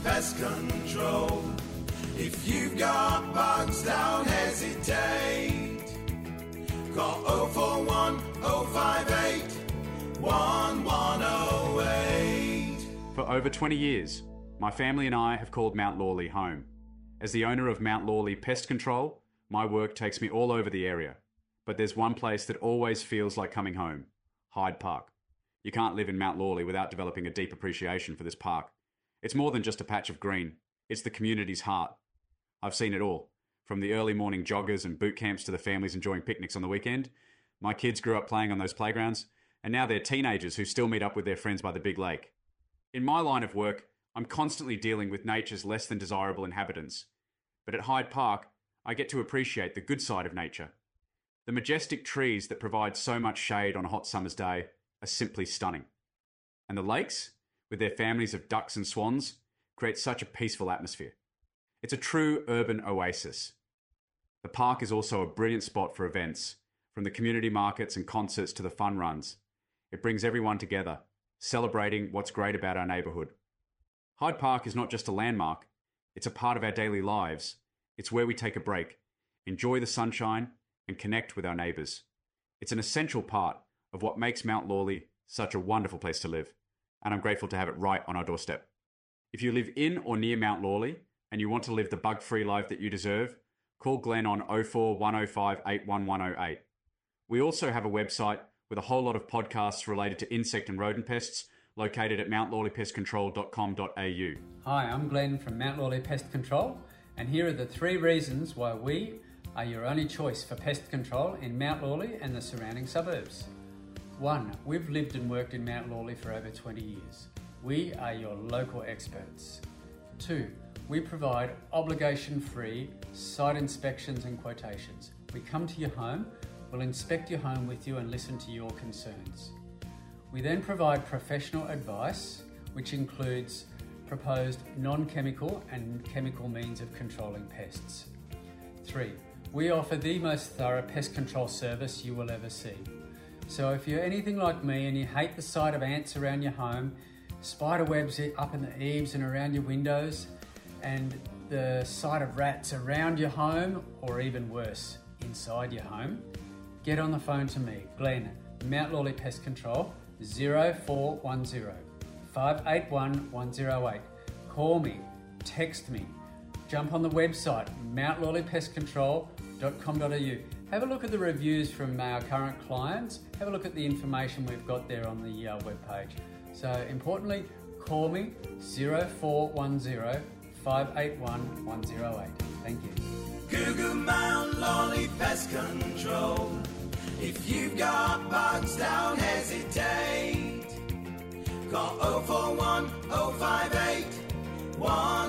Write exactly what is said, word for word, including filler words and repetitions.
Pest Control. If you've got bugs, don't hesitate. Call oh four one, oh five eight, one one oh eight. For over twenty years, my family and I have called Mount Lawley home. As the owner of Mount Lawley Pest Control, my work takes me all over the area. But there's one place that always feels like coming home: Hyde Park. You can't live in Mount Lawley without developing a deep appreciation for this park. It's more than just a patch of green. It's the community's heart. I've seen it all, from the early morning joggers and boot camps to the families enjoying picnics on the weekend. My kids grew up playing on those playgrounds, and now they're teenagers who still meet up with their friends by the big lake. In my line of work, I'm constantly dealing with nature's less than desirable inhabitants. But at Hyde Park, I get to appreciate the good side of nature. The majestic trees that provide so much shade on a hot summer's day are simply stunning. And the lakes, with their families of ducks and swans, create such a peaceful atmosphere. It's a true urban oasis. The park is also a brilliant spot for events, from the community markets and concerts to the fun runs. It brings everyone together, celebrating what's great about our neighbourhood. Hyde Park is not just a landmark, it's a part of our daily lives. It's where we take a break, enjoy the sunshine, and connect with our neighbours. It's an essential part of what makes Mount Lawley such a wonderful place to live, and I'm grateful to have it right on our doorstep. If you live in or near Mount Lawley and you want to live the bug-free life that you deserve, call Glenn on oh four one oh five, eight one one oh eight. We also have a website with a whole lot of podcasts related to insect and rodent pests, located at mount lawley pest control dot com dot a u. Hi, I'm Glenn from Mount Lawley Pest Control, and here are the three reasons why we are your only choice for pest control in Mount Lawley and the surrounding suburbs. One, we've lived and worked in Mount Lawley for over twenty years. We are your local experts. Two, we provide obligation-free site inspections and quotations. We come to your home, we'll inspect your home with you and listen to your concerns. We then provide professional advice, which includes proposed non-chemical and chemical means of controlling pests. Three, we offer the most thorough pest control service you will ever see. So if you're anything like me and you hate the sight of ants around your home, spider webs up in the eaves and around your windows, and the sight of rats around your home, or even worse, inside your home, get on the phone to me, Glenn, Mount Lawley Pest Control, oh four one oh, five eight one, one oh eight. Call me, text me, jump on the website, mount lawley pest control dot com dot a u. Have a look at the reviews from our current clients. Have a look at the information we've got there on the uh, webpage. So importantly, call me oh four one oh, five eight one, one oh eight. Thank you. Google Mount Lawley Pest Control. If you've got bugs, don't hesitate. Call oh four one, oh five eight, one